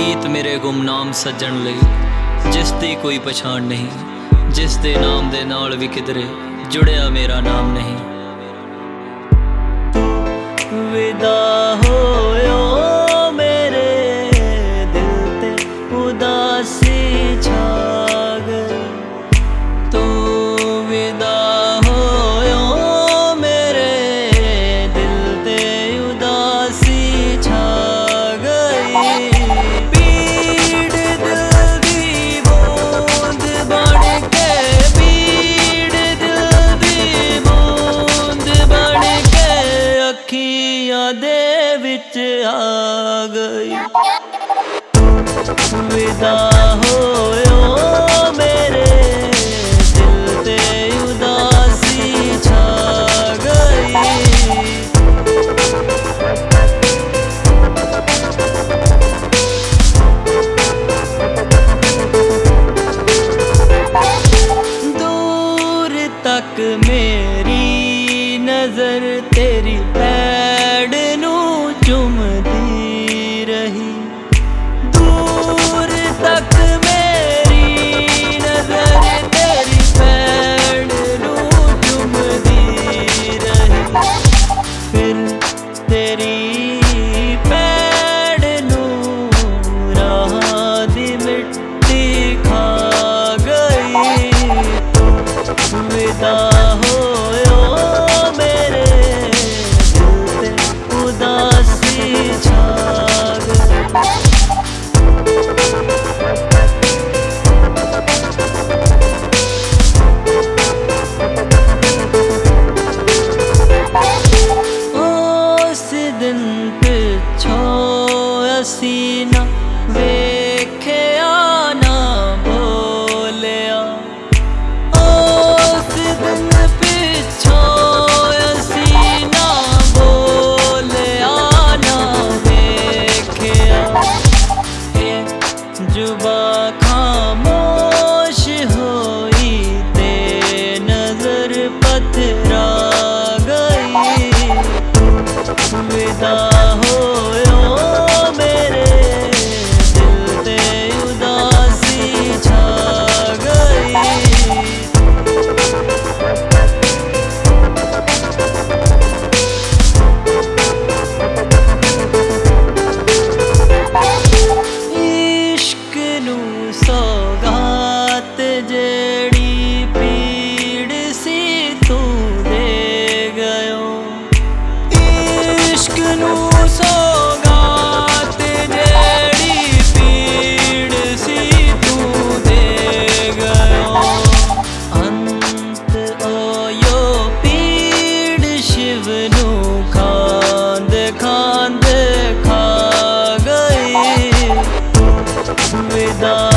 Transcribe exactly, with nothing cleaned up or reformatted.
ਗੀਤ ਮੇਰੇ ਗੁਮਨਾਮ ਸੱਜਣ ਲਈ ਜਿਸ ਦੀ ਕੋਈ ਪਛਾਣ ਨਹੀਂ, ਜਿਸ ਦੇ ਨਾਮ ਦੇ ਨਾਲ ਵੀ ਕਿਧਰੇ ਜੁੜਿਆ ਮੇਰਾ ਨਾਮ ਨਹੀਂ। ਵਿਦਾ ਹੋਇਓ ਮੇਰੇ ਦਿਲ ਤੇ ਉਦਾਸੀ ਛਾ ਗਈ, ਤੂੰ ਵਿਦਾ ਹੋਇਓ ਮੇਰੇ ਦਿਲ ਤੇ ਉਦਾਸੀ ਛਾ ਗਈ। ਪੀੜ ਦਿਲ ਦੀ ਬੂੰਦ ਬਣ ਕੇ, ਪੀੜ ਦਿਲ ਦੀ ਬੂੰਦ ਬਣ ਕੇ ਅੱਖੀਆਂ ਦੇ ਵਿੱਚ ਆ ਗਈ। ਵਿਦਾ ਹੋਇਓ ਮੇਰੇ ਦਿਲ ਤੇ ਉਦਾਸੀ ਛਾ ਗਈ। दूर तक मेरी नजर तेरी पैड़ नू चुमदी रही, दूर तक मेरी नजर तेरी पैड़ नू चुमदी रही। फिर तेरी पैड़ नू राह दी मिट्टी खा गई। विदा होयो मेरे दिल ते उदासी छा गई। उस दिन पिछों असी ना वेख्या ना बोलिया, उस दिन पिछों असी ना बोलिया ना वेख्या। जुबा खामोश होई ते नजर पथरा गई। विदा होयो मेरे दिल ते उदासी छा गई। इश्क नू सौगात जेड़ी पीड़ सी तू दे गयो, इश्क नू सौगात जेड़ी पीड़ सी तू दे गयो। अंत ओयो पीड़ शिव नू खांद खांद खा गई। विदा